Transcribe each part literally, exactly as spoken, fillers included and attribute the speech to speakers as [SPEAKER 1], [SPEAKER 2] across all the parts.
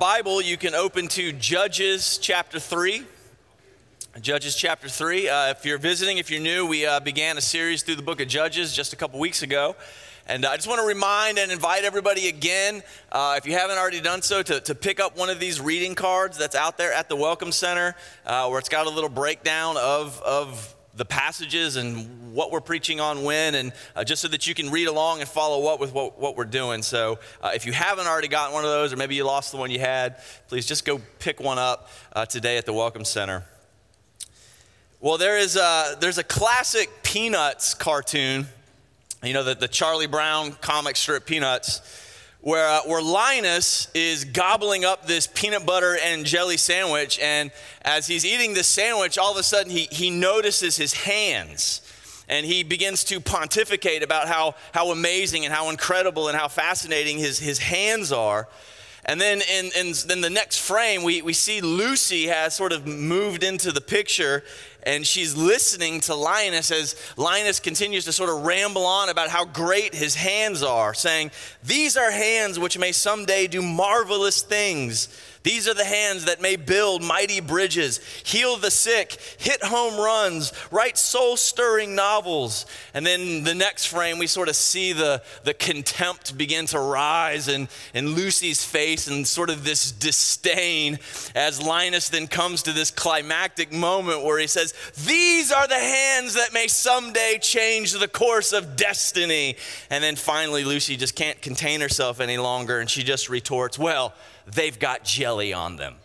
[SPEAKER 1] Bible, you can open to Judges chapter three. Judges chapter three. Uh, if you're visiting, if you're new, we uh, began a series through the book of Judges just a couple weeks ago. And uh, I just want to remind and invite everybody again, uh, if you haven't already done so, to, to pick up one of these reading cards that's out there at the Welcome Center, uh, where it's got a little breakdown of, of the passages and what we're preaching on when, and uh, just so that you can read along and follow up with what, what we're doing. So uh, if you haven't already gotten one of those, or maybe you lost the one you had, please just go pick one up uh, today at the Welcome Center. Well, there is a, there's a classic Peanuts cartoon, you know, the, the Charlie Brown comic strip Peanuts, where uh, where Linus is gobbling up this peanut butter and jelly sandwich, and as he's eating this sandwich, all of a sudden he he notices his hands, and he begins to pontificate about how how amazing and how incredible and how fascinating his his hands are. And then in, in, in the next frame, we, we see Lucy has sort of moved into the picture, and she's listening to Linus as Linus continues to sort of ramble on about how great his hands are, saying, "These are hands which may someday do marvelous things. These are the hands that may build mighty bridges, heal the sick, hit home runs, write soul-stirring novels." And then the next frame, we sort of see the, the contempt begin to rise in, in Lucy's face, and sort of this disdain as Linus then comes to this climactic moment where he says, "These are the hands that may someday change the course of destiny." And then finally, Lucy just can't contain herself any longer, and she just retorts, "Well, they've got jelly on them."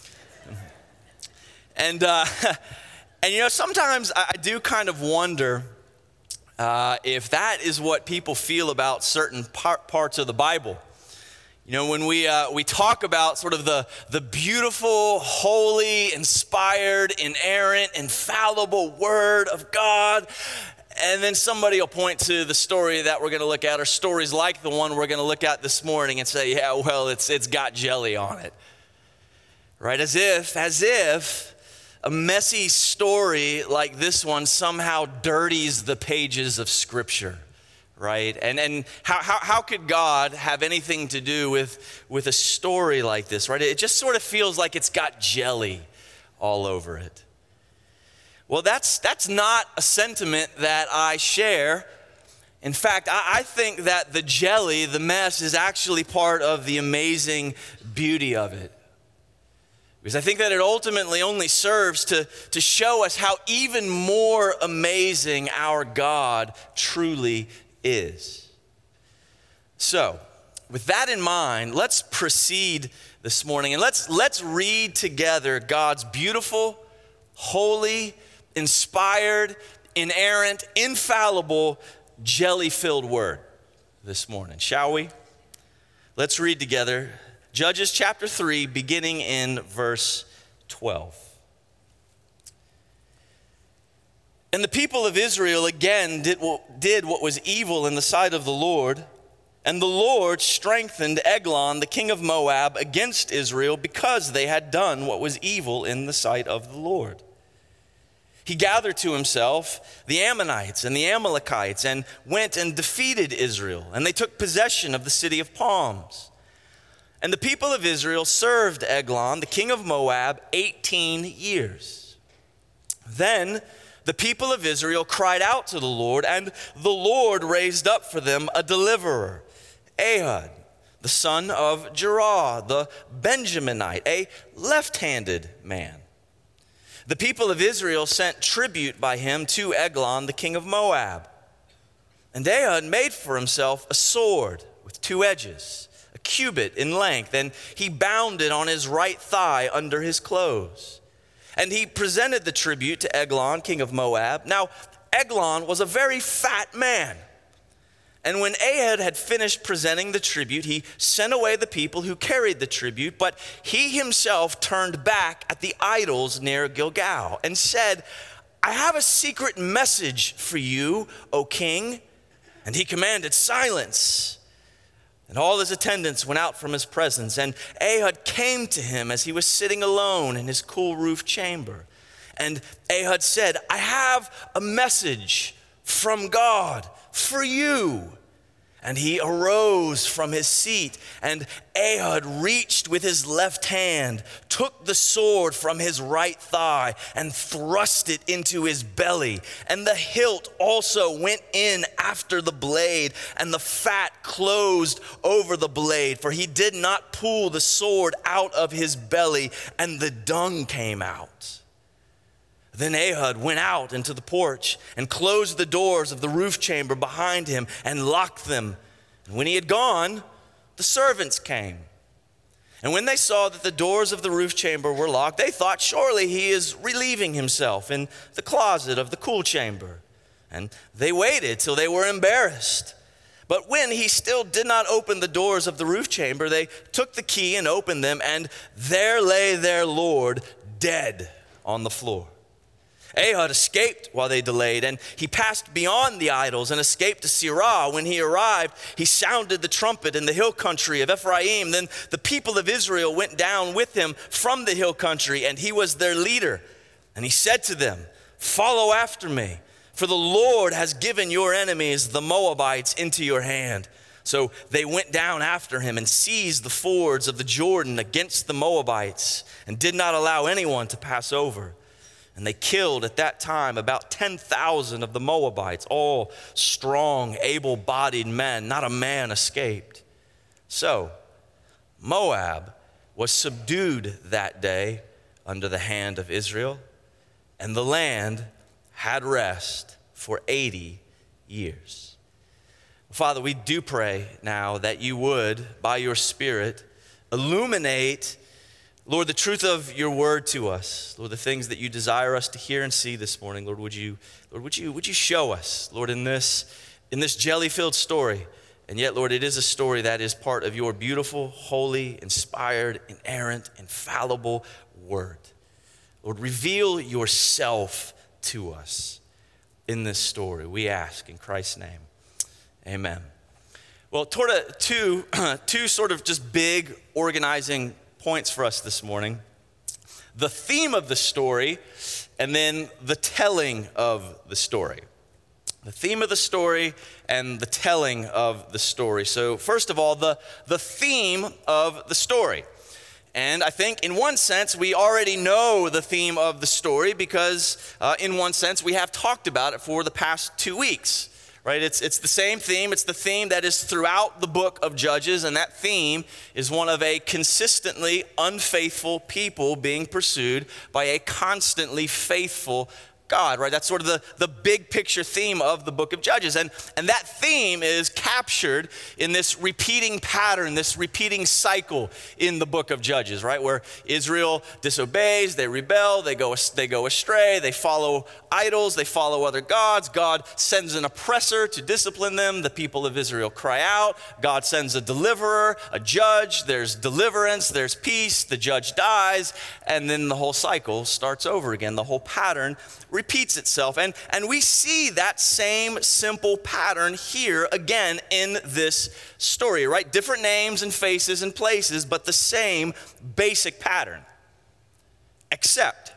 [SPEAKER 1] And, uh, and you know, sometimes I do kind of wonder uh, if that is what people feel about certain par- parts of the Bible. You know, when we uh, we talk about sort of the, the beautiful, holy, inspired, inerrant, infallible Word of God, and then somebody will point to the story that we're going to look at, or stories like the one we're going to look at this morning, and say, "Yeah, well, it's it's got jelly on it," right? As if, as if a messy story like this one somehow dirties the pages of Scripture, right? And and how how how could God have anything to do with with a story like this, right? It just sort of feels like it's got jelly all over it. Well, that's that's not a sentiment that I share. In fact, I, I think that the jelly, the mess, is actually part of the amazing beauty of it. Because I think that it ultimately only serves to, to show us how even more amazing our God truly is. So, with that in mind, let's proceed this morning, and let's let's read together God's beautiful, holy, inspired, inerrant, infallible, jelly-filled word this morning, shall we? Let's read together Judges chapter three, beginning in verse twelve. "And the people of Israel again did what, did what was evil in the sight of the Lord, and the Lord strengthened Eglon, the king of Moab, against Israel because they had done what was evil in the sight of the Lord. He gathered to himself the Ammonites and the Amalekites and went and defeated Israel, and they took possession of the city of palms. And the people of Israel served Eglon, the king of Moab, eighteen years. Then the people of Israel cried out to the Lord, and the Lord raised up for them a deliverer, Ehud, the son of Jerah, the Benjaminite, a left-handed man. The people of Israel sent tribute by him to Eglon, the king of Moab. And Ehud made for himself a sword with two edges, a cubit in length, and he bound it on his right thigh under his clothes. And he presented the tribute to Eglon, king of Moab. Now, Eglon was a very fat man. And when Ehud had finished presenting the tribute, he sent away the people who carried the tribute, but he himself turned back at the idols near Gilgal and said, "I have a secret message for you, O king." And he commanded silence. And all his attendants went out from his presence, and Ehud came to him as he was sitting alone in his cool roof chamber. And Ehud said, "I have a message from God for you." And he arose from his seat, and Ehud reached with his left hand, took the sword from his right thigh, and thrust it into his belly. And the hilt also went in after the blade, and the fat closed over the blade, for he did not pull the sword out of his belly, and the dung came out. Then Ehud went out into the porch and closed the doors of the roof chamber behind him and locked them. And when he had gone, the servants came. And when they saw that the doors of the roof chamber were locked, they thought, surely he is relieving himself in the closet of the cool chamber. And they waited till they were embarrassed. But when he still did not open the doors of the roof chamber, they took the key and opened them, and there lay their lord dead on the floor. Ehud escaped while they delayed, and he passed beyond the idols and escaped to Sirah. When he arrived, he sounded the trumpet in the hill country of Ephraim. Then the people of Israel went down with him from the hill country, and he was their leader. And he said to them, "Follow after me, for the Lord has given your enemies, the Moabites, into your hand." So they went down after him and seized the fords of the Jordan against the Moabites, and did not allow anyone to pass over. And they killed at that time about ten thousand of the Moabites, all strong, able-bodied men. Not a man escaped. So Moab was subdued that day under the hand of Israel, and the land had rest for eighty years. Father, we do pray now that you would, by your Spirit, illuminate, Lord, the truth of your word to us. Lord, the things that you desire us to hear and see this morning. Lord, would you, Lord, would you, would you show us, Lord, in this, in this jelly-filled story. And yet, Lord, it is a story that is part of your beautiful, holy, inspired, inerrant, infallible word. Lord, reveal yourself to us in this story. We ask in Christ's name. Amen. Well, toward a, two, two sort of just big organizing points for us this morning. The theme of the story, and then the telling of the story. The theme of the story and the telling of the story. So first of all, the, the theme of the story. And I think in one sense, we already know the theme of the story because uh, in one sense, we have talked about it for the past two weeks. Right, it's it's the same theme. It's the theme that is throughout the book of Judges, and that theme is one of a consistently unfaithful people being pursued by a constantly faithful God, right? That's sort of the, the big picture theme of the book of Judges. And, and that theme is captured in this repeating pattern, this repeating cycle in the book of Judges, right? Where Israel disobeys, they rebel, they go, they go astray, they follow idols, they follow other gods. God sends an oppressor to discipline them. The people of Israel cry out. God sends a deliverer, a judge. There's deliverance, there's peace. The judge dies. And then the whole cycle starts over again. The whole pattern repeats itself. And, and we see that same simple pattern here again in this story, right? Different names and faces and places, but the same basic pattern. Except,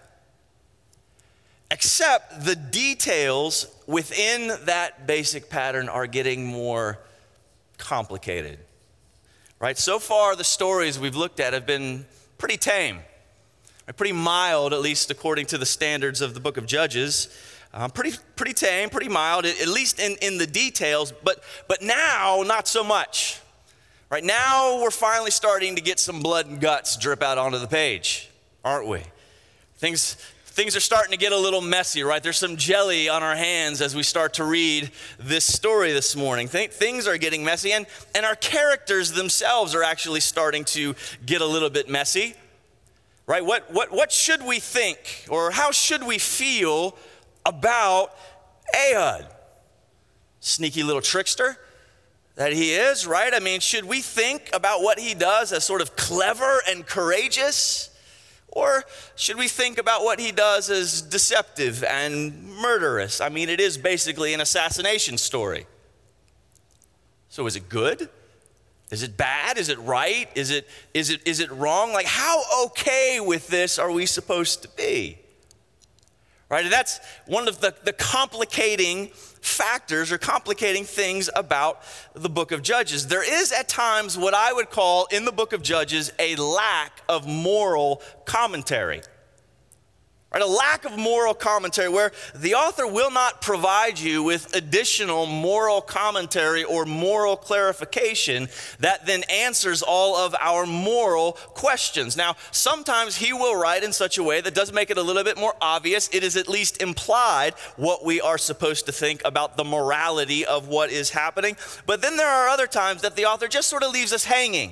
[SPEAKER 1] except the details within that basic pattern are getting more complicated, right? So far, the stories we've looked at have been pretty tame. Pretty mild, at least according to the standards of the book of Judges. Um, pretty pretty tame, pretty mild, at least in, in the details, but, but now, not so much. Right now, we're finally starting to get some blood and guts drip out onto the page, aren't we? Things, things are starting to get a little messy, right? There's some jelly on our hands as we start to read this story this morning. Th- things are getting messy, and, and our characters themselves are actually starting to get a little bit messy. Right? What, what, what should we think, or how should we feel about Ehud? Sneaky little trickster that he is, right? I mean, should we think about what he does as sort of clever and courageous? Or should we think about what he does as deceptive and murderous? I mean, it is basically an assassination story. So is it good? Is it bad? Is it right? Is it is it is it wrong? Like, how okay with this are we supposed to be? right? And that's one of the, the complicating factors or complicating things about the book of Judges. There is at times what I would call in the book of Judges a lack of moral commentary. Right, a lack of moral commentary where the author will not provide you with additional moral commentary or moral clarification that then answers all of our moral questions. Now, sometimes he will write in such a way that does make it a little bit more obvious. It is at least implied what we are supposed to think about the morality of what is happening. But then there are other times that the author just sort of leaves us hanging.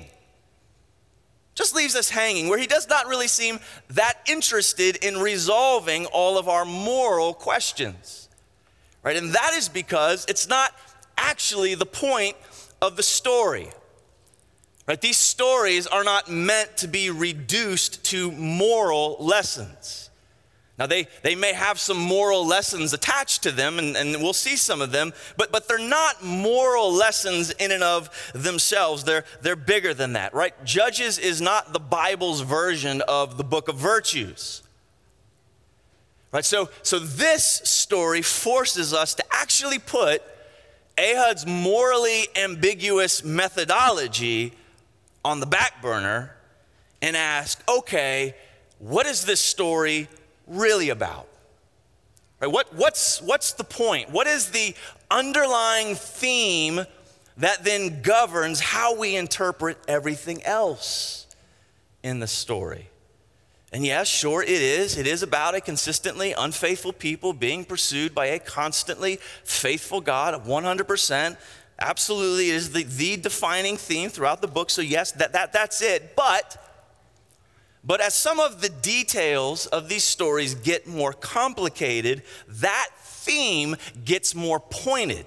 [SPEAKER 1] Just leaves us hanging, where he does not really seem that interested in resolving all of our moral questions, right? And that is because it's not actually the point of the story, right? These stories are not meant to be reduced to moral lessons. Now, they, they may have some moral lessons attached to them, and, and we'll see some of them, but, but they're not moral lessons in and of themselves. They're, they're bigger than that, right? Judges is not the Bible's version of the book of virtues, right? So, so this story forces us to actually put Ehud's morally ambiguous methodology on the back burner and ask, okay, what is this story really about? Right? What, what's, what's the point? What is the underlying theme that then governs how we interpret everything else in the story? And yes, sure, it is. It is about a consistently unfaithful people being pursued by a constantly faithful God, one hundred percent. Absolutely, it is the, the defining theme throughout the book. So yes, that, that, that's it. But But as some of the details of these stories get more complicated, that theme gets more pointed,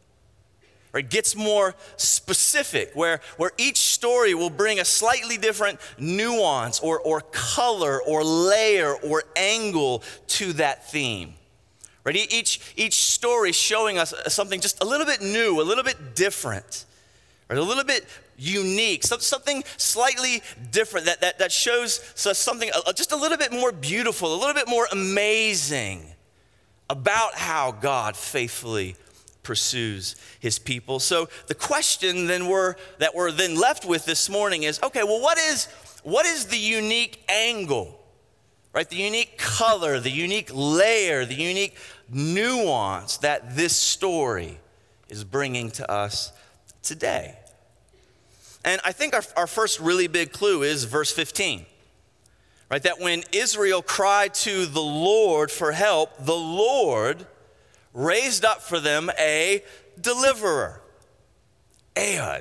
[SPEAKER 1] or it gets more specific, where, where each story will bring a slightly different nuance or, or color or layer or angle to that theme. Right? Each, each story showing us something just a little bit new, a little bit different, right? A little bit unique, something slightly different that, that, that shows something just a little bit more beautiful, a little bit more amazing about how God faithfully pursues his people. So the question then we're, that we're then left with this morning is, okay, well, what is, what is the unique angle, right? The unique color, the unique layer, the unique nuance that this story is bringing to us today? And I think our, our first really big clue is verse fifteen, right? That when Israel cried to the Lord for help, the Lord raised up for them a deliverer, Ehud.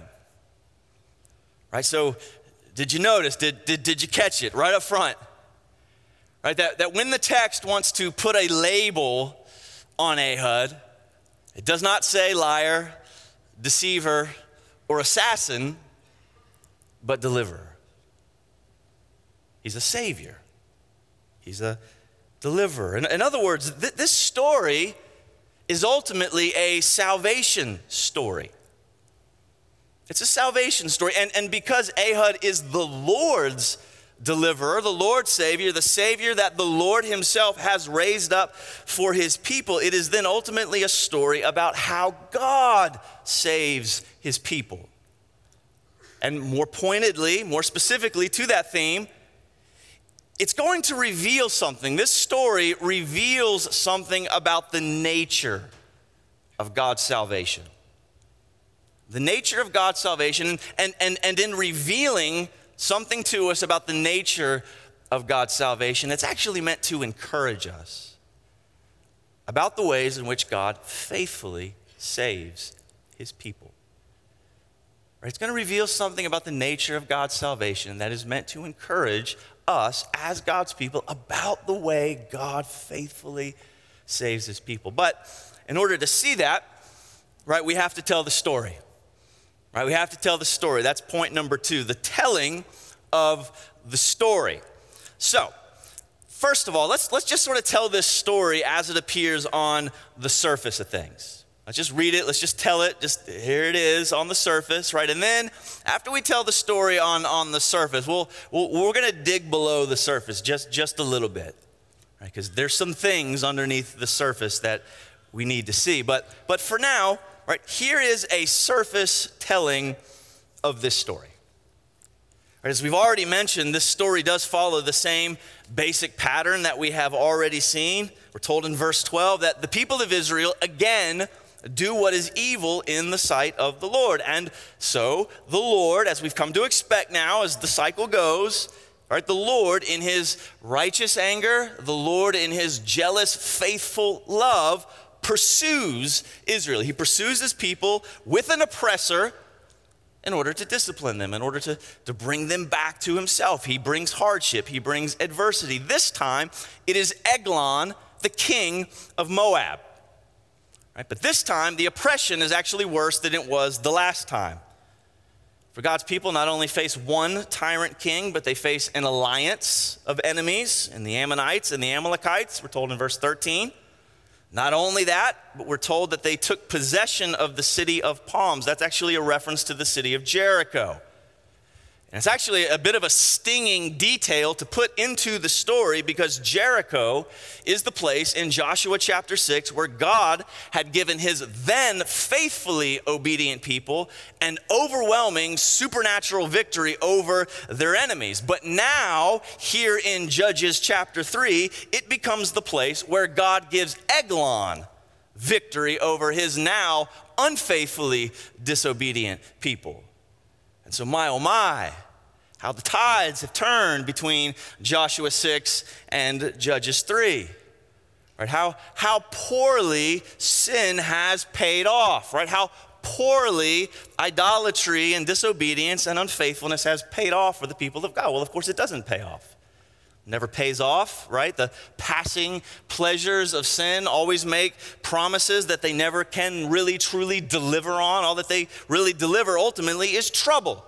[SPEAKER 1] Right, so did you notice, did, did, did you catch it right up front? Right, that, that when the text wants to put a label on Ehud, it does not say liar, deceiver, or assassin, but deliverer. He's a savior. He's a deliverer. In, in other words, th- this story is ultimately a salvation story. It's a salvation story. And, and because Ehud is the Lord's deliverer, the Lord's savior, the savior that the Lord himself has raised up for his people, it is then ultimately a story about how God saves his people. And more pointedly, more specifically to that theme, it's going to reveal something. This story reveals something about the nature of God's salvation. The nature of God's salvation, and, and, and in revealing something to us about the nature of God's salvation, it's actually meant to encourage us about the ways in which God faithfully saves his people. It's going to reveal something about the nature of God's salvation that is meant to encourage us as God's people about the way God faithfully saves his people. But in order to see that, right, we have to tell the story. Right, we have to tell the story. That's point number two, the telling of the story. So, first of all, let's let's just sort of tell this story as it appears on the surface of things. Let's just read it. Let's just tell it. Just here it is on the surface, right? And then after we tell the story on, on the surface, we'll, we'll, we're going to dig below the surface just, just a little bit, right? Because there's some things underneath the surface that we need to see. But, but for now, right, here is a surface telling of this story. Right, as we've already mentioned, this story does follow the same basic pattern that we have already seen. We're told in verse twelve that the people of Israel again do what is evil in the sight of the Lord. And so the Lord, as we've come to expect now, as the cycle goes, right, the Lord in his righteous anger, the Lord in his jealous, faithful love pursues Israel. He pursues his people with an oppressor in order to discipline them, in order to, to bring them back to himself. He brings hardship, he brings adversity. This time, it is Eglon, the king of Moab. Right? But this time, the oppression is actually worse than it was the last time. For God's people not only face one tyrant king, but they face an alliance of enemies in the Ammonites and the Amalekites, we're told in verse thirteen. Not only that, but we're told that they took possession of the city of palms. That's actually a reference to the city of Jericho. And it's actually a bit of a stinging detail to put into the story, because Jericho is the place in Joshua chapter six where God had given his then faithfully obedient people an overwhelming supernatural victory over their enemies. But now, here in Judges chapter three, it becomes the place where God gives Eglon victory over his now unfaithfully disobedient people. And so my, oh my, how the tides have turned between Joshua six and Judges three. Right? How, how poorly sin has paid off, right? How poorly idolatry and disobedience and unfaithfulness has paid off for the people of God. Well, of course, it doesn't pay off. It never pays off, right? The passing pleasures of sin always make promises that they never can really, truly deliver on. All that they really deliver ultimately is trouble.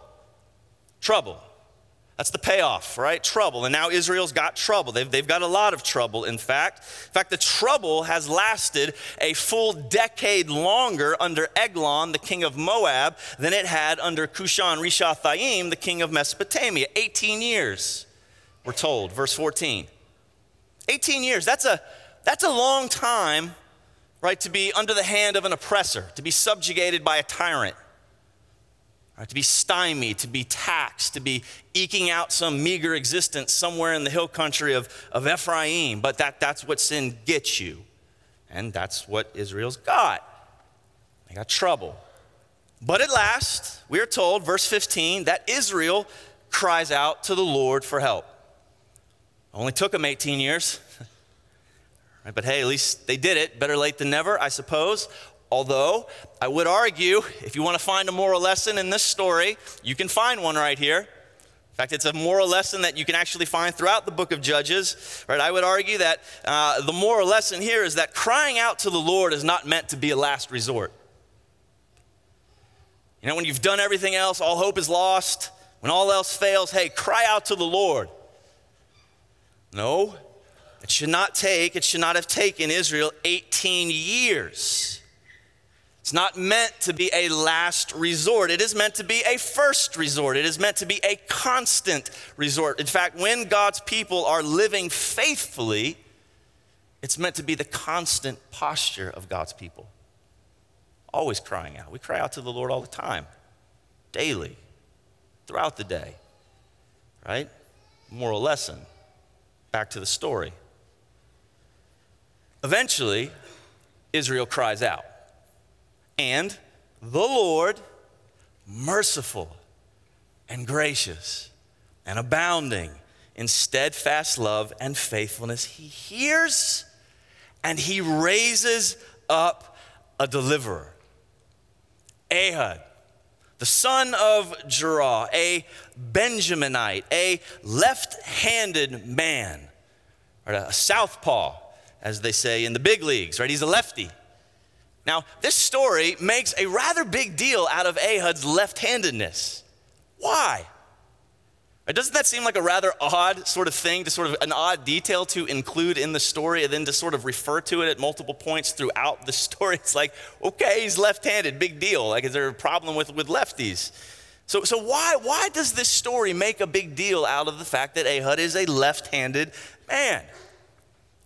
[SPEAKER 1] Trouble. That's the payoff, right? Trouble. And now Israel's got trouble. They've, they've got a lot of trouble, in fact. In fact, the trouble has lasted a full decade longer under Eglon, the king of Moab, than it had under Cushan-Rishathaim, the king of Mesopotamia. eighteen years, we're told, verse fourteen. eighteen years, that's a, that's a long time, right, to be under the hand of an oppressor, to be subjugated by a tyrant. Right, to be stymied, to be taxed, to be eking out some meager existence somewhere in the hill country of, of Ephraim. But that, that's what sin gets you. And that's what Israel's got. They got trouble. But at last, we are told, verse fifteen, that Israel cries out to the Lord for help. Only took them eighteen years. Right, but hey, at least they did it. Better late than never, I suppose. Although, I would argue, if you want to find a moral lesson in this story, you can find one right here. In fact, it's a moral lesson that you can actually find throughout the book of Judges. Right? I would argue that uh, the moral lesson here is that crying out to the Lord is not meant to be a last resort. You know, when you've done everything else, all hope is lost. When all else fails, hey, cry out to the Lord. No, it should not take, it should not have taken Israel eighteen years. It's not meant to be a last resort. It is meant to be a first resort. It is meant to be a constant resort. In fact, when God's people are living faithfully, it's meant to be the constant posture of God's people. Always crying out. We cry out to the Lord all the time, daily, throughout the day, right? Moral lesson. Back to the story. Eventually, Israel cries out. And the Lord, merciful and gracious and abounding in steadfast love and faithfulness, he hears and he raises up a deliverer. Ehud, the son of Jerah, a Benjaminite, a left-handed man, or a southpaw, as they say in the big leagues, right? He's a lefty. Now, this story makes a rather big deal out of Ehud's left-handedness. Why? Doesn't that seem like a rather odd sort of thing, to sort of an odd detail to include in the story and then to sort of refer to it at multiple points throughout the story? It's like, okay, he's left-handed, big deal. Like, is there a problem with, with lefties? So, so why, why does this story make a big deal out of the fact that Ehud is a left-handed man?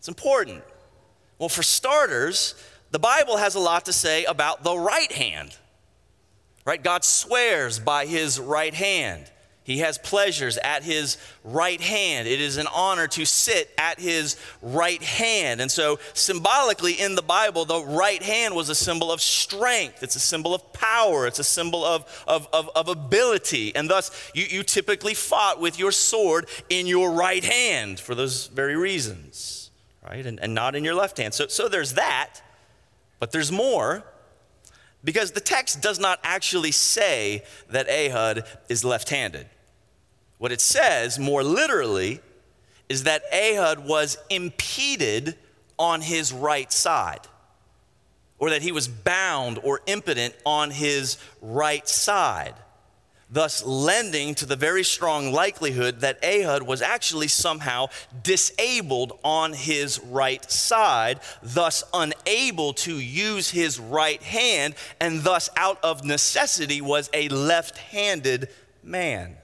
[SPEAKER 1] It's important. Well, for starters, the Bible has a lot to say about the right hand, right? God swears by his right hand. He has pleasures at his right hand. It is an honor to sit at his right hand. And so symbolically in the Bible, the right hand was a symbol of strength. It's a symbol of power. It's a symbol of, of, of, of ability. And thus, you, you typically fought with your sword in your right hand for those very reasons, right? And, and not in your left hand. So, so there's that, but there's more. Because the text does not actually say that Ehud is left-handed. What it says, more literally, is that Ehud was impeded on his right side, or that he was bound or impotent on his right side, thus lending to the very strong likelihood that Ehud was actually somehow disabled on his right side, thus unable to use his right hand, and thus out of necessity was a left-handed man.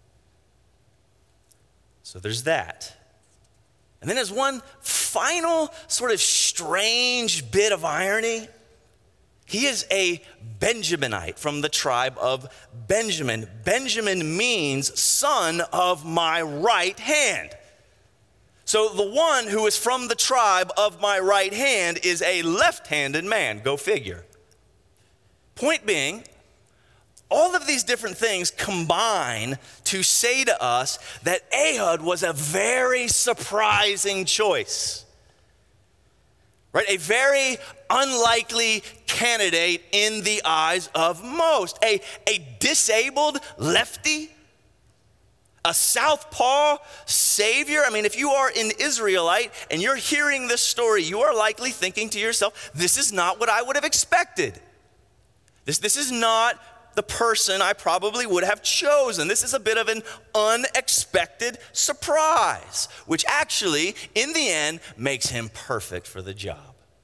[SPEAKER 1] So there's that. And then as one final sort of strange bit of irony, he is a Benjaminite from the tribe of Benjamin. Benjamin means son of my right hand. So the one who is from the tribe of my right hand is a left-handed man. Go figure. Point being, all of these different things combine to say to us that Ehud was a very surprising choice. Right? A very unlikely candidate in the eyes of most. A, a disabled lefty, a southpaw savior. I mean, if you are an Israelite and you're hearing this story, you are likely thinking to yourself, this is not what I would have expected. This, this is not the person I probably would have chosen. This is a bit of an unexpected surprise, which actually, in the end, makes him perfect for the job.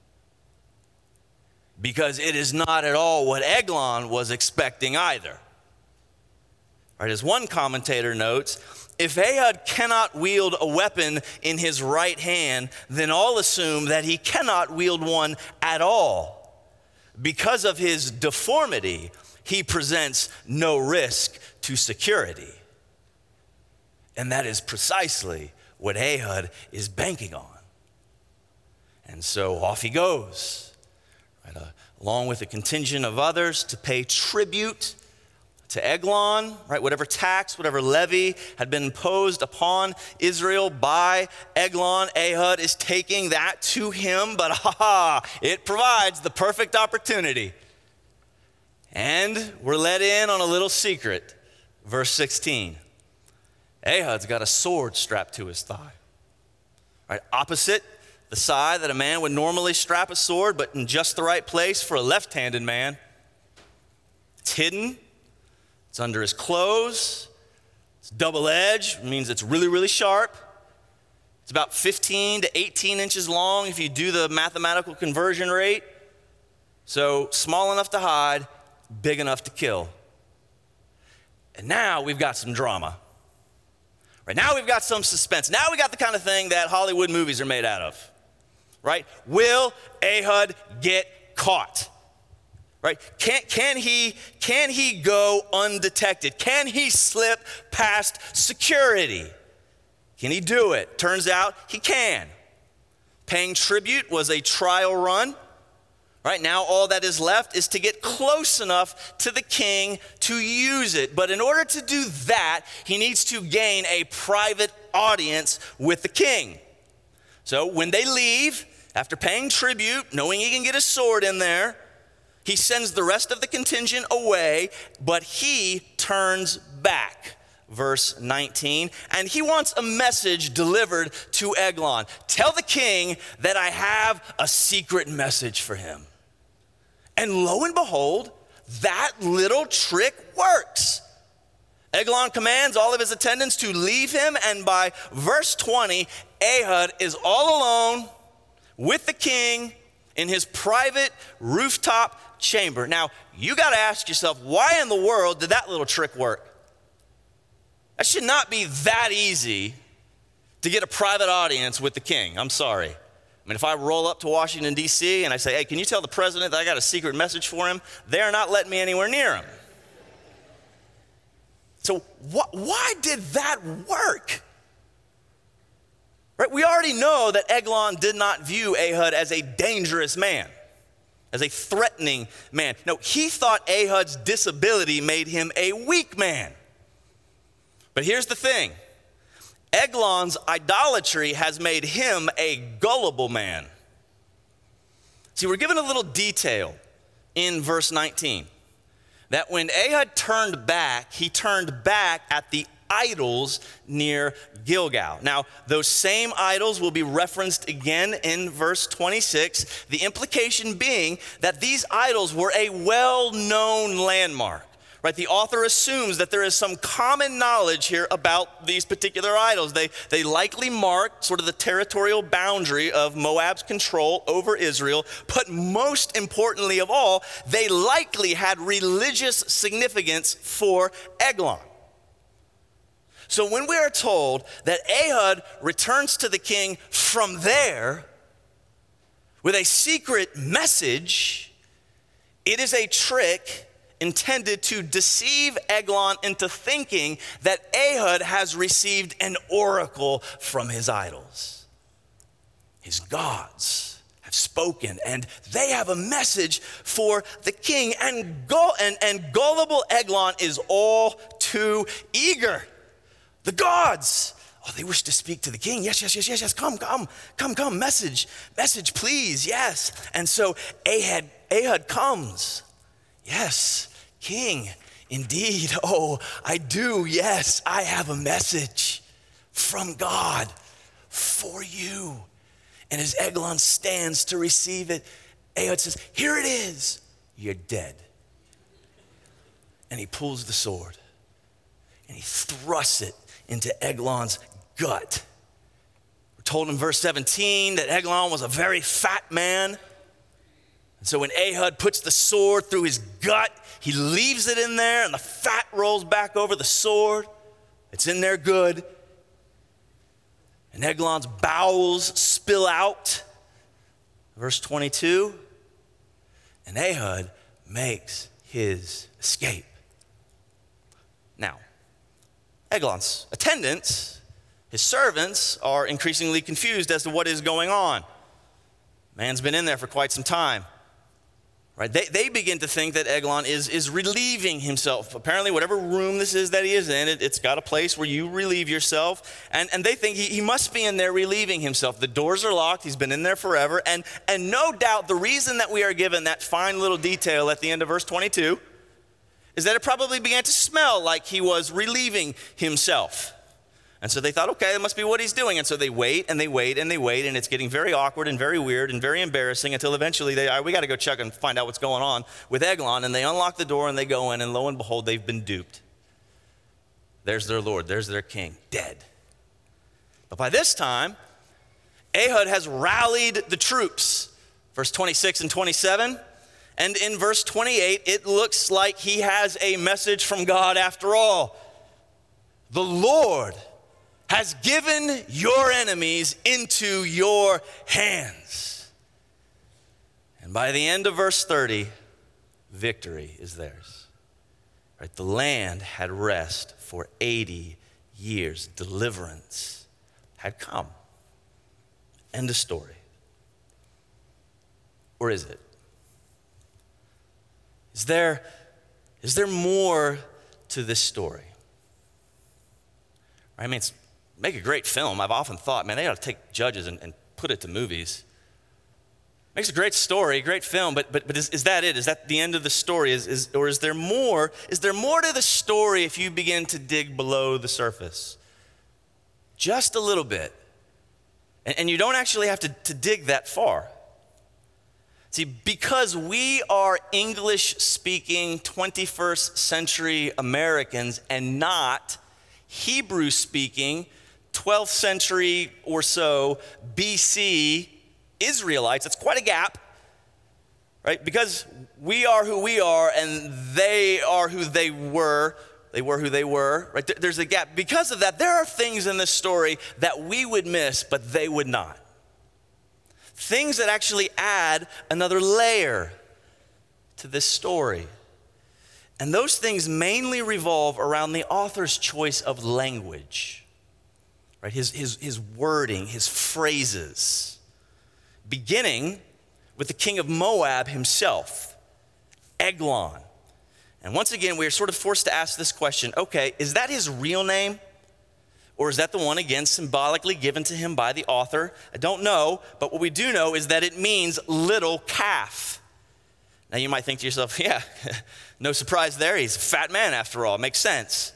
[SPEAKER 1] Because it is not at all what Eglon was expecting either. Right, as one commentator notes, if Ehud cannot wield a weapon in his right hand, then all assume that he cannot wield one at all. Because of his deformity, he presents no risk to security. And that is precisely what Ehud is banking on. And so off he goes, right, uh, along with a contingent of others to pay tribute to Eglon, right? Whatever tax, whatever levy had been imposed upon Israel by Eglon, Ehud is taking that to him, but ha ha, it provides the perfect opportunity. And we're let in on a little secret. Verse sixteen. Ehud's got a sword strapped to his thigh. Right, opposite the side that a man would normally strap a sword, but in just the right place for a left-handed man. It's hidden. It's under his clothes. It's double-edged, means it's really, really sharp. It's about fifteen to eighteen inches long if you do the mathematical conversion rate. So small enough to hide, big enough to kill. And now we've got some drama. Right, now we've got some suspense. Now we got the kind of thing that Hollywood movies are made out of. Right? Will Ehud get caught? Right? Can, can he, can he go undetected? Can he slip past security? Can he do it? Turns out he can. Paying tribute was a trial run. Right now, all that is left is to get close enough to the king to use it. But in order to do that, he needs to gain a private audience with the king. So when they leave, after paying tribute, knowing he can get his sword in there, he sends the rest of the contingent away, but he turns back. Verse nineteen, and he wants a message delivered to Eglon. Tell the king that I have a secret message for him. And lo and behold, that little trick works. Eglon commands all of his attendants to leave him, and by verse twenty, Ehud is all alone with the king in his private rooftop chamber. Now, you got to ask yourself, why in the world did that little trick work? That should not be that easy to get a private audience with the king. I'm sorry. I mean, if I roll up to Washington, D C and I say, hey, can you tell the president that I got a secret message for him? They're not letting me anywhere near him. So wh- why did that work? Right? We already know that Eglon did not view Ehud as a dangerous man, as a threatening man. No, he thought Ehud's disability made him a weak man. But here's the thing. Eglon's idolatry has made him a gullible man. See, we're given a little detail in verse nineteen that when Ehud turned back, he turned back at the idols near Gilgal. Now, those same idols will be referenced again in verse twenty-six, the implication being that these idols were a well-known landmark. Right, the author assumes that there is some common knowledge here about these particular idols. They, they likely mark sort of the territorial boundary of Moab's control over Israel, but most importantly of all, they likely had religious significance for Eglon. So when we are told that Ehud returns to the king from there with a secret message, it is a trick intended to deceive Eglon into thinking that Ehud has received an oracle from his idols. His gods have spoken, and they have a message for the king. And, gull- and, and gullible Eglon is all too eager. The gods, oh, they wish to speak to the king. Yes, yes, yes, yes, yes, come, come, come, come, message, message, please, yes. And so Ehud, Ehud comes. Yes, king, indeed. Oh, I do. Yes, I have a message from God for you. And as Eglon stands to receive it, Ehud says, here it is. You're dead. And he pulls the sword and he thrusts it into Eglon's gut. We're told in verse seventeen that Eglon was a very fat man. So when Ehud puts the sword through his gut, he leaves it in there and the fat rolls back over the sword. It's in there good. And Eglon's bowels spill out. Verse twenty-two, and Ehud makes his escape. Now, Eglon's attendants, his servants, are increasingly confused as to what is going on. Man's been in there for quite some time. Right? They, they begin to think that Eglon is, is relieving himself. Apparently, whatever room this is that he is in, it, it's got a place where you relieve yourself. And, and they think he, he must be in there relieving himself. The doors are locked. He's been in there forever. And, and no doubt the reason that we are given that fine little detail at the end of verse twenty-two is that it probably began to smell like he was relieving himself. And so they thought, okay, that must be what he's doing. And so they wait and they wait and they wait, and it's getting very awkward and very weird and very embarrassing until eventually they, all right, we got to go check and find out what's going on with Eglon. And they unlock the door and they go in, and lo and behold, they've been duped. There's their Lord, there's their king, dead. But by this time, Ehud has rallied the troops. Verse twenty-six and twenty-seven. And in verse twenty-eight, it looks like he has a message from God after all. The Lord has given your enemies into your hands. And by the end of verse thirty, victory is theirs. Right? The land had rest for eighty years. Deliverance had come. End of story. Or is it? Is there, is there more to this story? I mean, it's make a great film. I've often thought, man, they ought to take Judges and, and put it to movies. Makes a great story, great film, but but but is, is that it? Is that the end of the story? Is, is or is there more? Is there more to the story if you begin to dig below the surface? Just a little bit. And, and you don't actually have to, to dig that far. See, because we are English-speaking twenty-first century Americans and not Hebrew-speaking twelfth century or so B C Israelites, it's quite a gap, right? Because we are who we are and they are who they were. They were who they were, right? There's a gap. Because of that, there are things in this story that we would miss, but they would not. things that actually add another layer to this story. And those things mainly revolve around the author's choice of language, right? His, his, his wording, his phrases, beginning with the king of Moab himself, Eglon. And once again, we are sort of forced to ask this question, okay, is that his real name? Or is that the one, again, symbolically given to him by the author? I don't know, but what we do know is that it means little calf. Now you might think to yourself, yeah, no surprise there, he's a fat man after all, makes sense.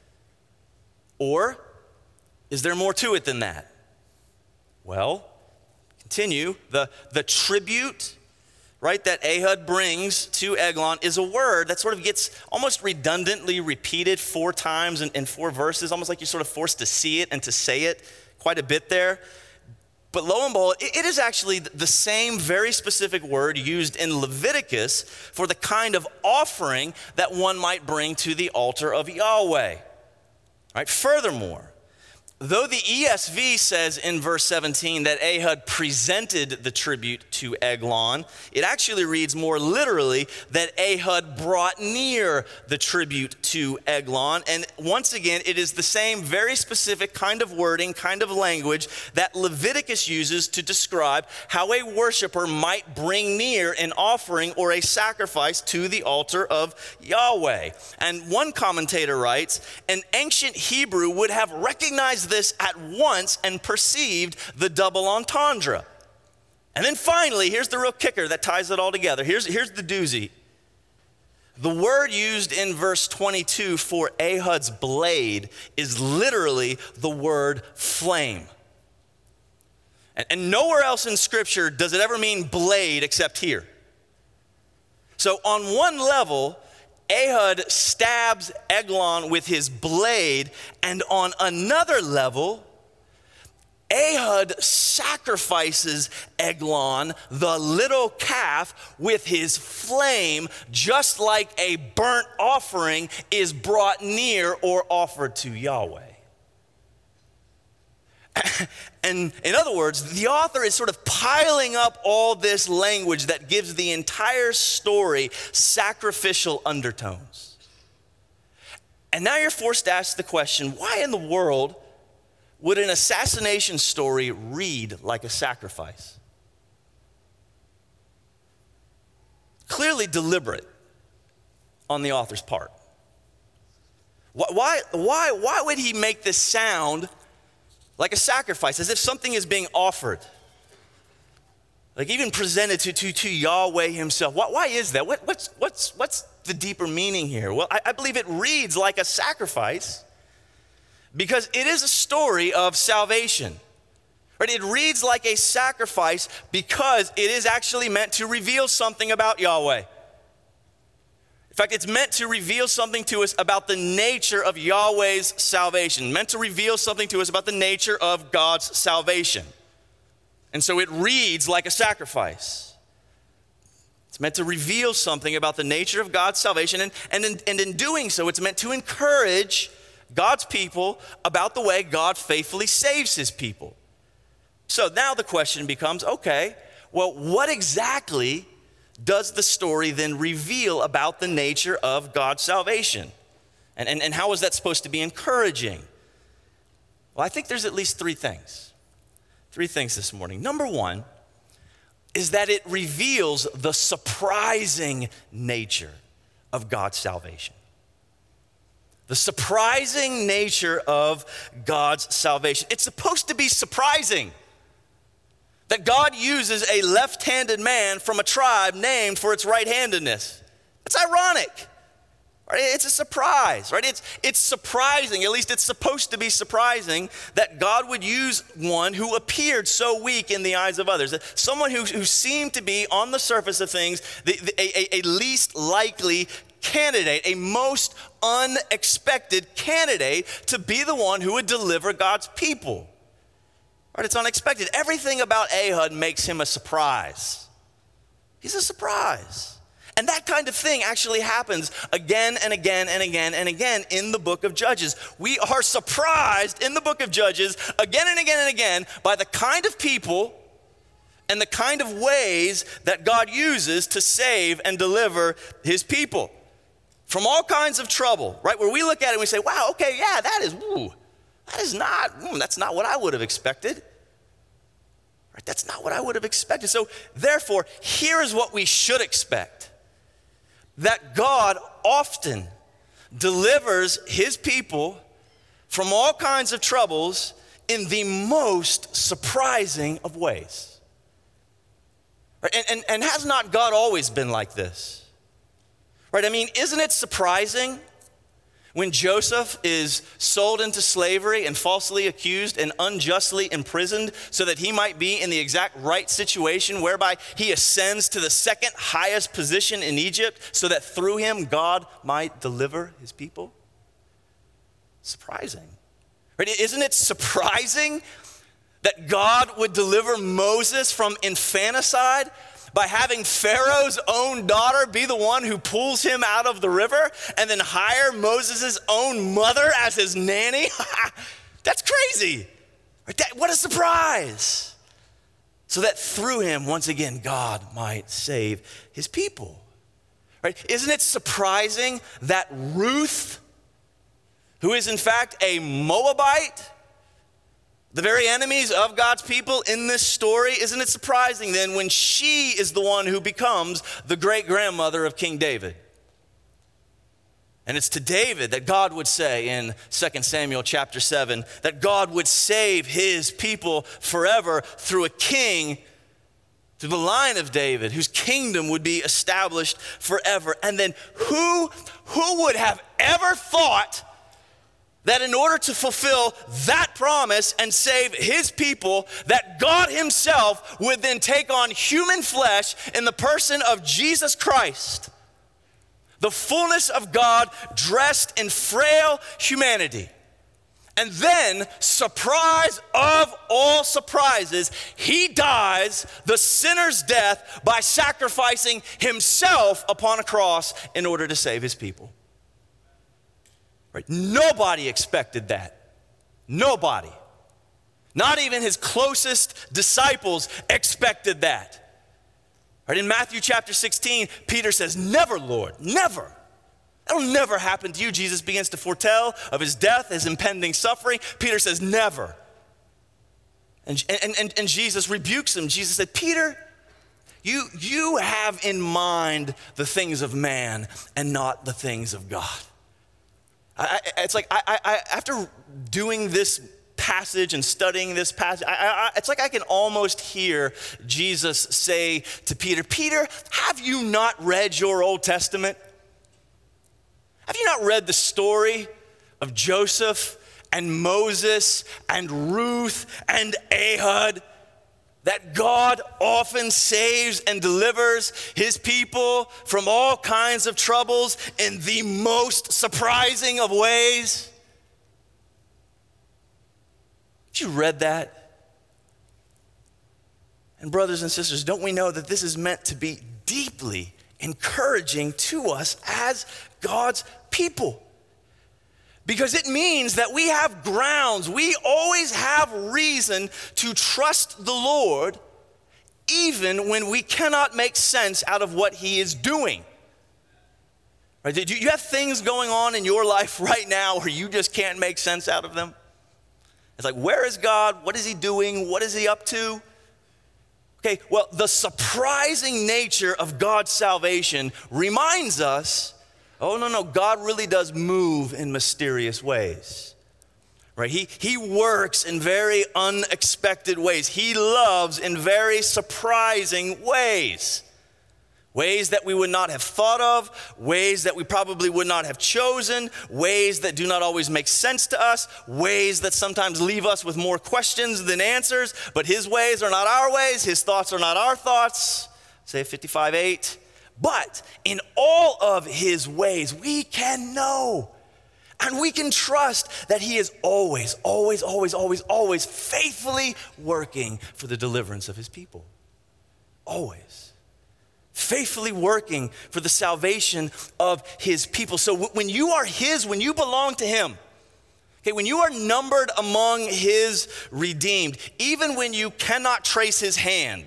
[SPEAKER 1] Or is there more to it than that? Well, continue, the, the tribute, right, that Ehud brings to Eglon is a word that sort of gets almost redundantly repeated four times in, in four verses, almost like you're sort of forced to see it and to say it quite a bit there. But lo and behold, it, it is actually the same very specific word used in Leviticus for the kind of offering that one might bring to the altar of Yahweh. Right? Furthermore, though the E S V says in verse seventeen that Ehud presented the tribute to Eglon, it actually reads more literally that Ehud brought near the tribute to Eglon. And once again, it is the same very specific kind of wording, kind of language that Leviticus uses to describe how a worshiper might bring near an offering or a sacrifice to the altar of Yahweh. And one commentator writes, an ancient Hebrew would have recognized this at once and perceived the double entendre. And then finally, here's the real kicker that ties it all together. Here's, here's the doozy. The word used in verse twenty-two for Ehud's blade is literally the word flame. And, and nowhere else in Scripture does it ever mean blade except here. So on one level, Ehud stabs Eglon with his blade, and on another level, Ehud sacrifices Eglon, the little calf, with his flame, just like a burnt offering is brought near or offered to Yahweh. And in other words, the author is sort of piling up all this language that gives the entire story sacrificial undertones. And now you're forced to ask the question, why in the world would an assassination story read like a sacrifice? Clearly deliberate on the author's part. Why, why, why would he make this sound like a sacrifice, as if something is being offered, like even presented to, to, to Yahweh himself? Why, why is that? What, what's, what's, what's the deeper meaning here? Well, I, I believe it reads like a sacrifice because it is a story of salvation. Right? It reads like a sacrifice because it is actually meant to reveal something about Yahweh. In fact, it's meant to reveal something to us about the nature of Yahweh's salvation, meant to reveal something to us about the nature of God's salvation. And so it reads like a sacrifice. It's meant to reveal something about the nature of God's salvation, and, and, in, and in doing so, it's meant to encourage God's people about the way God faithfully saves his people. So now the question becomes, okay, well, what exactly does the story then reveal about the nature of God's salvation? And, and, and how is that supposed to be encouraging? Well, I think there's at least three things. Three things this morning. Number one is that it reveals the surprising nature of God's salvation. The surprising nature of God's salvation. It's supposed to be surprising that God uses a left-handed man from a tribe named for its right-handedness. It's ironic, right? It's a surprise, right? It's, it's surprising, at least it's supposed to be surprising, that God would use one who appeared so weak in the eyes of others. Someone who, who seemed to be, on the surface of things, the, the, a, a least likely candidate, a most unexpected candidate to be the one who would deliver God's people. Right, it's unexpected. Everything about Ehud makes him a surprise. He's a surprise. And that kind of thing actually happens again and again and again and again in the book of Judges. We are surprised in the book of Judges again and again and again by the kind of people and the kind of ways that God uses to save and deliver his people from all kinds of trouble, right? Where we look at it and we say, wow, okay, yeah, that is, ooh, that is not, mm, that's not what I would have expected. Right? That's not what I would have expected. So therefore, here is what we should expect. That God often delivers his people from all kinds of troubles in the most surprising of ways. Right? And, and, and has not God always been like this? Right? I mean, isn't it surprising when Joseph is sold into slavery and falsely accused and unjustly imprisoned so that he might be in the exact right situation whereby he ascends to the second highest position in Egypt so that through him God might deliver his people? Surprising. Right? Isn't it surprising that God would deliver Moses from infanticide by having Pharaoh's own daughter be the one who pulls him out of the river and then hire Moses' own mother as his nanny? That's crazy. What a surprise. So that through him, once again, God might save his people. Right? Isn't it surprising that Ruth, who is in fact a Moabite, the very enemies of God's people in this story, isn't it surprising then when she is the one who becomes the great-grandmother of King David? And it's to David that God would say in Second Samuel chapter seven, that God would save his people forever through a king, through the line of David, whose kingdom would be established forever. And then who, who would have ever thought that in order to fulfill that promise and save his people, that God himself would then take on human flesh in the person of Jesus Christ, the fullness of God dressed in frail humanity. And then, surprise of all surprises, he dies the sinner's death by sacrificing himself upon a cross in order to save his people. Right? Nobody expected that. Nobody. Not even his closest disciples expected that. Right? In Matthew chapter sixteen, Peter says, never, Lord, never. That'll never happen to you. Jesus begins to foretell of his death, his impending suffering. Peter says, never. And, and, and, and Jesus rebukes him. Jesus said, Peter, you, you have in mind the things of man and not the things of God. I, it's like I, I, after doing this passage and studying this passage, I, I, it's like I can almost hear Jesus say to Peter, Peter, have you not read your Old Testament? Have you not read the story of Joseph and Moses and Ruth and Ehud? That God often saves and delivers his people from all kinds of troubles in the most surprising of ways. Have you read that? And brothers and sisters, don't we know that this is meant to be deeply encouraging to us as God's people? Because it means that we have grounds, we always have reason to trust the Lord even when we cannot make sense out of what he is doing. Right? Do you have things going on in your life right now where you just can't make sense out of them? It's like, where is God? What is he doing? What is he up to? Okay, well, the surprising nature of God's salvation reminds us, oh, no, no, God really does move in mysterious ways, right? He, he works in very unexpected ways. He loves in very surprising ways. Ways that we would not have thought of, ways that we probably would not have chosen, ways that do not always make sense to us, ways that sometimes leave us with more questions than answers, but his ways are not our ways, his thoughts are not our thoughts. Isaiah fifty-five eight. But in all of his ways, we can know and we can trust that he is always, always, always, always, always faithfully working for the deliverance of his people. Always. Faithfully working for the salvation of his people. So when you are his, when you belong to him, okay, when you are numbered among his redeemed, even when you cannot trace his hand,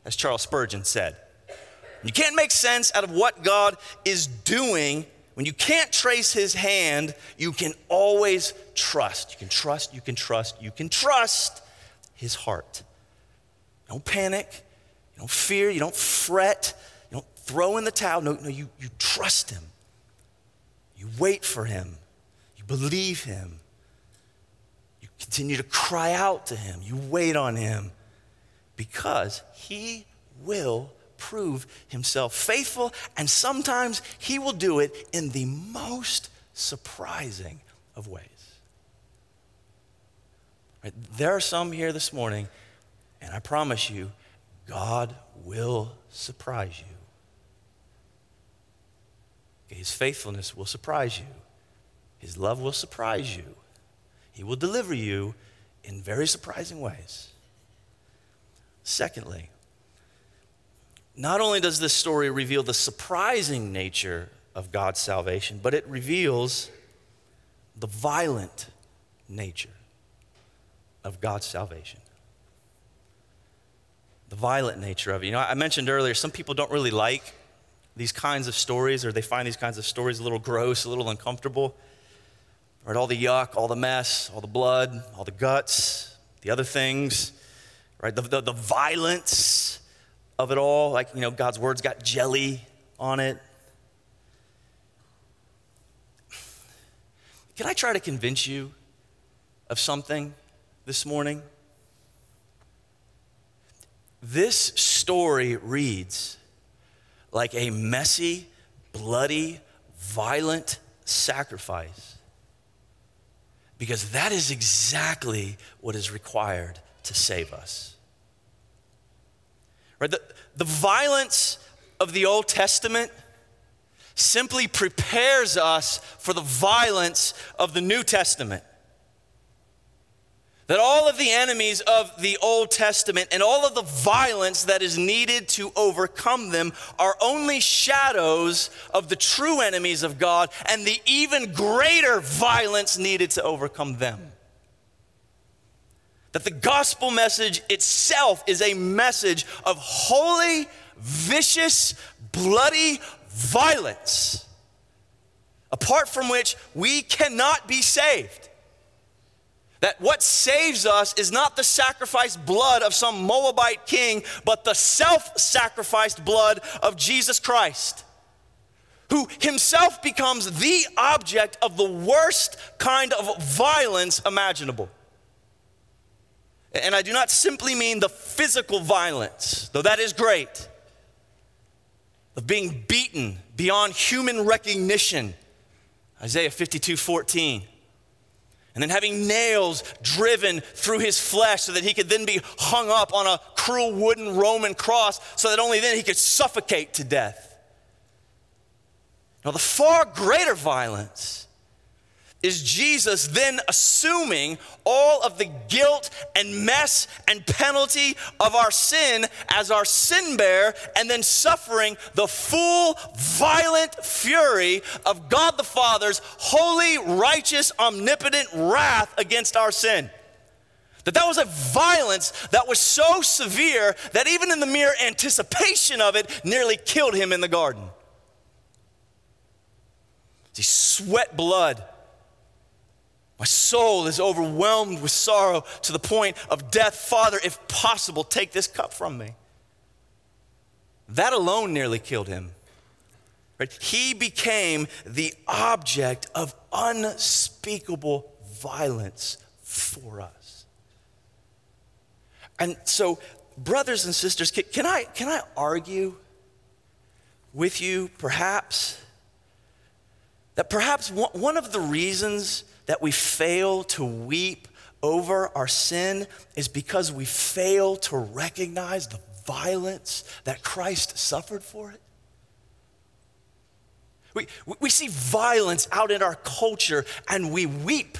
[SPEAKER 1] as Charles Spurgeon said. You can't make sense out of what God is doing. When you can't trace his hand, you can always trust. You can trust, you can trust, you can trust his heart. Don't panic, you don't fear, you don't fret, you don't throw in the towel. No, no, you, you trust him. You wait for him. You believe him. You continue to cry out to him. You wait on him because he will prove himself faithful, and sometimes he will do it in the most surprising of ways. Right? There are some here this morning, and I promise you, God will surprise you. His faithfulness will surprise you. His love will surprise you. He will deliver you in very surprising ways. Secondly, not only does this story reveal the surprising nature of God's salvation, but it reveals the violent nature of God's salvation. The violent nature of it. You know, I mentioned earlier, some people don't really like these kinds of stories, or they find these kinds of stories a little gross, a little uncomfortable. Right, all the yuck, all the mess, all the blood, all the guts, the other things, right? The, the, the violence of it all, like, you know, God's word's got jelly on it. Can I try to convince you of something this morning? This story reads like a messy, bloody, violent sacrifice, because that is exactly what is required to save us. Right? The, the violence of the Old Testament simply prepares us for the violence of the New Testament. That all of the enemies of the Old Testament and all of the violence that is needed to overcome them are only shadows of the true enemies of God and the even greater violence needed to overcome them. That the gospel message itself is a message of holy, vicious, bloody violence, apart from which we cannot be saved. That what saves us is not the sacrificed blood of some Moabite king, but the self-sacrificed blood of Jesus Christ, who himself becomes the object of the worst kind of violence imaginable. And I do not simply mean the physical violence, though that is great, of being beaten beyond human recognition, Isaiah fifty-two fourteen. And then having nails driven through his flesh so that he could then be hung up on a cruel wooden Roman cross so that only then he could suffocate to death. Now, the far greater violence is Jesus then assuming all of the guilt and mess and penalty of our sin as our sin bearer, and then suffering the full violent fury of God the Father's holy, righteous, omnipotent wrath against our sin. That that was a violence that was so severe that even in the mere anticipation of it nearly killed him in the garden. He sweat blood. My soul is overwhelmed with sorrow to the point of death. Father, if possible, take this cup from me. That alone nearly killed him. Right? He became the object of unspeakable violence for us. And so, brothers and sisters, can, can I can I argue with you, perhaps, that perhaps one of the reasons that we fail to weep over our sin is because we fail to recognize the violence that Christ suffered for it? We, we see violence out in our culture and we weep.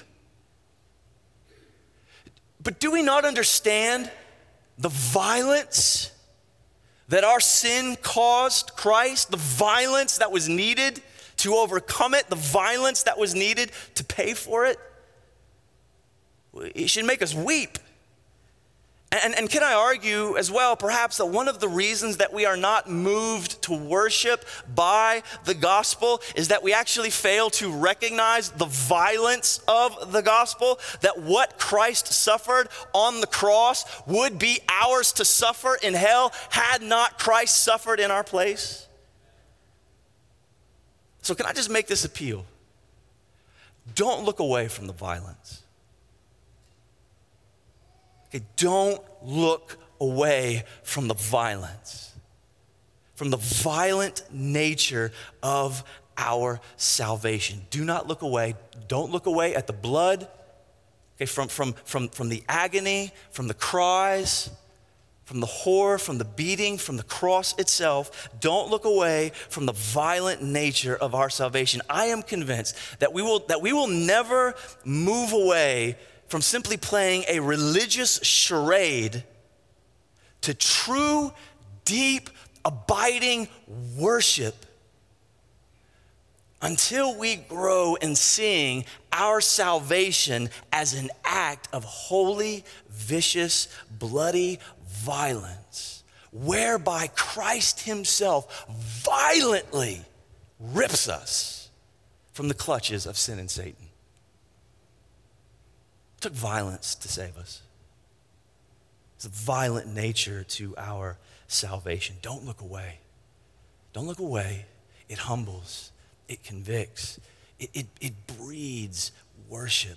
[SPEAKER 1] But do we not understand the violence that our sin caused Christ, the violence that was needed to overcome it, the violence that was needed to pay for it? It should make us weep. And, and can I argue as well, perhaps, that one of the reasons that we are not moved to worship by the gospel is that we actually fail to recognize the violence of the gospel, that what Christ suffered on the cross would be ours to suffer in hell had not Christ suffered in our place. So can I just make this appeal? Don't look away from the violence. Okay, don't look away from the violence, from the violent nature of our salvation. Do not look away. Don't look away at the blood, okay, from, from, from, from the agony, from the cries, from the horror, from the beating, from the cross itself. Don't look away from the violent nature of our salvation. I am convinced that we will, that we will never move away from simply playing a religious charade to true, deep, abiding worship until we grow in seeing our salvation as an act of holy, vicious, bloody violence, whereby Christ himself violently rips us from the clutches of sin and Satan. It took violence to save us. It's a violent nature to our salvation. Don't look away. Don't look away. It humbles. It convicts. It, it, it breeds worship.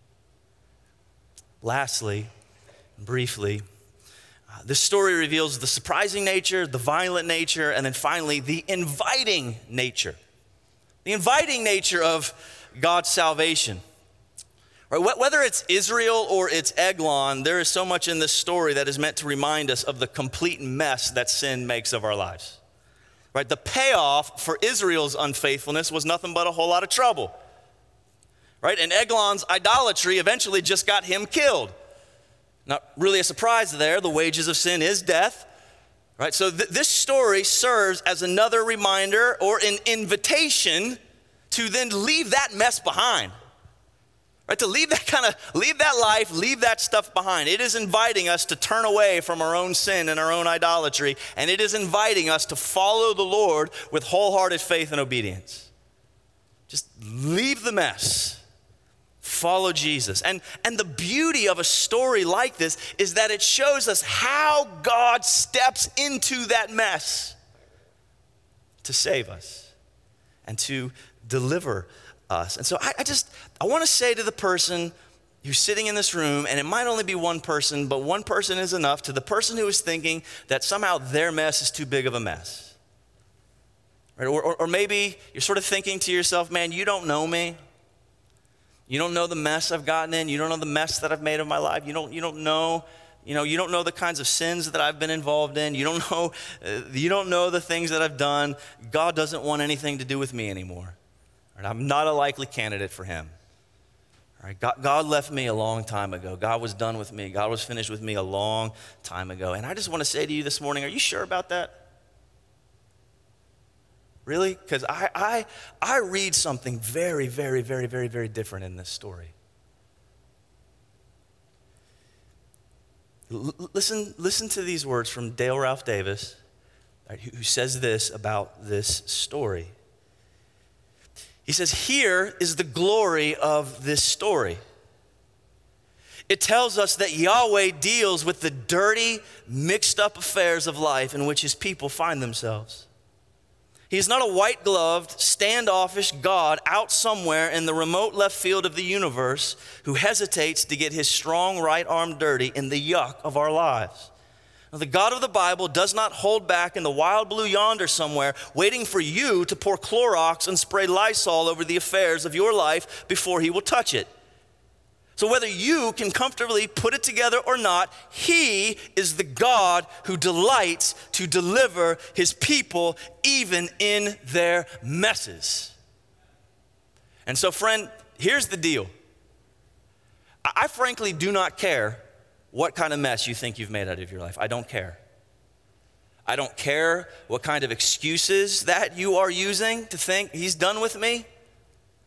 [SPEAKER 1] Lastly, briefly, uh, this story reveals the surprising nature, the violent nature, and then finally, the inviting nature. The inviting nature of God's salvation. Right, whether it's Israel or it's Eglon, there is so much in this story that is meant to remind us of the complete mess that sin makes of our lives. Right, the payoff for Israel's unfaithfulness was nothing but a whole lot of trouble. Right, and Eglon's idolatry eventually just got him killed. Not really a surprise there, the wages of sin is death. Right, so th- this story serves as another reminder or an invitation to then leave that mess behind. Right, to leave that kind of, leave that life, leave that stuff behind. It is inviting us to turn away from our own sin and our own idolatry, and it is inviting us to follow the Lord with wholehearted faith and obedience. Just leave the mess. Follow Jesus. And, and the beauty of a story like this is that it shows us how God steps into that mess to save us and to deliver us. And so I, I just, I want to say to the person who's sitting in this room, and it might only be one person, but one person is enough, to the person who is thinking that somehow their mess is too big of a mess. Right? Or, or, or maybe you're sort of thinking to yourself, man, you don't know me. You don't know the mess I've gotten in. You don't know the mess that I've made of my life. You don't, you don't know, you know, you don't know the kinds of sins that I've been involved in. You don't know, uh, you don't know the things that I've done. God doesn't want anything to do with me anymore. I'm not a likely candidate for him. All right, God, God left me a long time ago. God was done with me. God was finished with me a long time ago. And I just want to say to you this morning, are you sure about that? Really? Because I, I, I read something very, very, very, very, very different in this story. L- listen, listen to these words from Dale Ralph Davis, right, who, who says this about this story. He says, here is the glory of this story. It tells us that Yahweh deals with the dirty, mixed up affairs of life in which his people find themselves. He is not a white-gloved, standoffish God out somewhere in the remote left field of the universe who hesitates to get his strong right arm dirty in the yuck of our lives. Now, the God of the Bible does not hold back in the wild blue yonder somewhere, waiting for you to pour Clorox and spray Lysol over the affairs of your life before he will touch it. So whether you can comfortably put it together or not, he is the God who delights to deliver his people even in their messes. And so, friend, here's the deal. I frankly do not care what kind of mess you think you've made out of your life. I don't care. I don't care what kind of excuses that you are using to think he's done with me.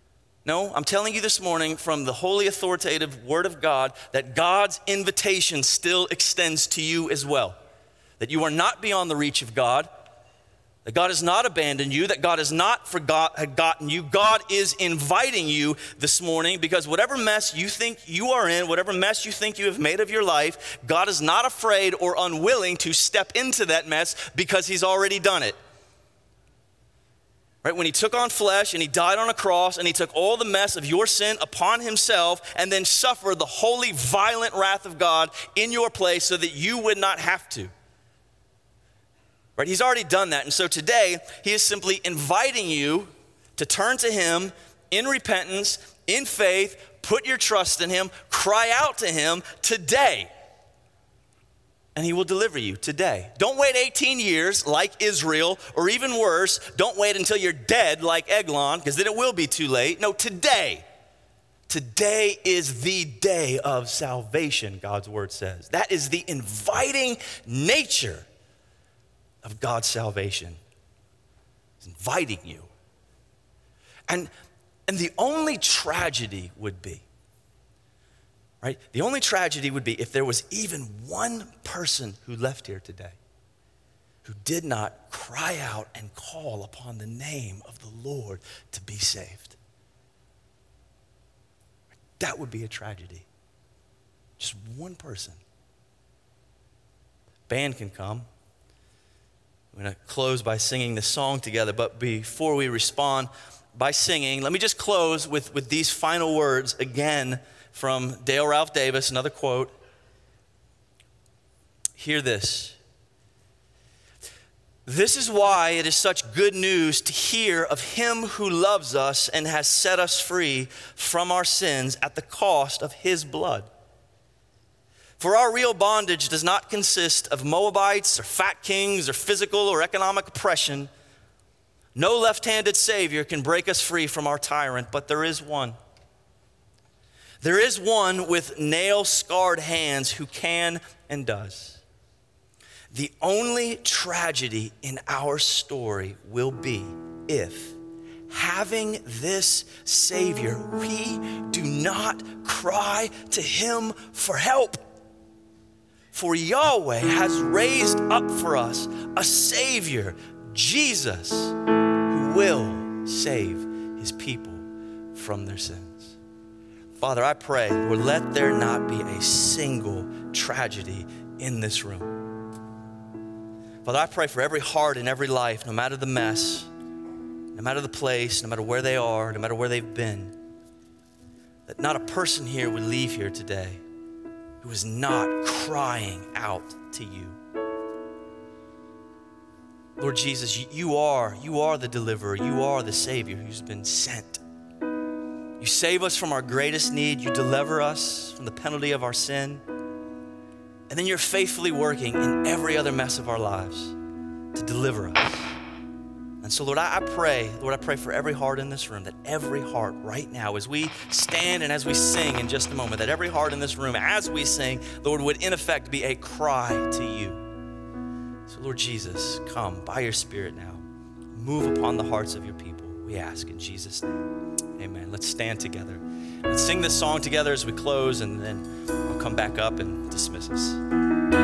[SPEAKER 1] No, I'm telling you this morning from the holy authoritative word of God that God's invitation still extends to you as well. That you are not beyond the reach of God, that God has not abandoned you, that God has not forgotten you. God is inviting you this morning because whatever mess you think you are in, whatever mess you think you have made of your life, God is not afraid or unwilling to step into that mess because he's already done it. Right? When he took on flesh and he died on a cross and he took all the mess of your sin upon himself and then suffered the holy, violent wrath of God in your place so that you would not have to. Right? He's already done that. And so today, he is simply inviting you to turn to him in repentance, in faith, put your trust in him, cry out to him today. And he will deliver you today. Don't wait eighteen years like Israel, or even worse, don't wait until you're dead like Eglon, because then it will be too late. No, today. Today is the day of salvation, God's word says. That is the inviting nature of God's salvation. He's inviting you. And, and the only tragedy would be, right? The only tragedy would be if there was even one person who left here today who did not cry out and call upon the name of the Lord to be saved. That would be a tragedy. Just one person. Band can come. We're going to close by singing this song together, but before we respond by singing, let me just close with, with these final words again from Dale Ralph Davis, another quote. Hear this. This is why it is such good news to hear of him who loves us and has set us free from our sins at the cost of his blood. For our real bondage does not consist of Moabites or fat kings or physical or economic oppression. No left-handed Savior can break us free from our tyrant, but there is one. There is one with nail-scarred hands who can and does. The only tragedy in our story will be if, having this Savior, we do not cry to him for help. For Yahweh has raised up for us a Savior, Jesus, who will save his people from their sins. Father, I pray, Lord, let there not be a single tragedy in this room. Father, I pray for every heart and every life, no matter the mess, no matter the place, no matter where they are, no matter where they've been, that not a person here would leave here today who is not crying out to you. Lord Jesus, you are, you are the deliverer. You are the Savior who's been sent. You save us from our greatest need. You deliver us from the penalty of our sin. And then you're faithfully working in every other mess of our lives to deliver us. And so, Lord, I, I pray, Lord, I pray for every heart in this room, that every heart right now, as we stand and as we sing in just a moment, that every heart in this room, as we sing, Lord, would in effect be a cry to you. So, Lord Jesus, come by your Spirit now. Move upon the hearts of your people, we ask in Jesus' name. Amen. Let's stand together. Let's sing this song together as we close, and then I'll come back up and dismiss us.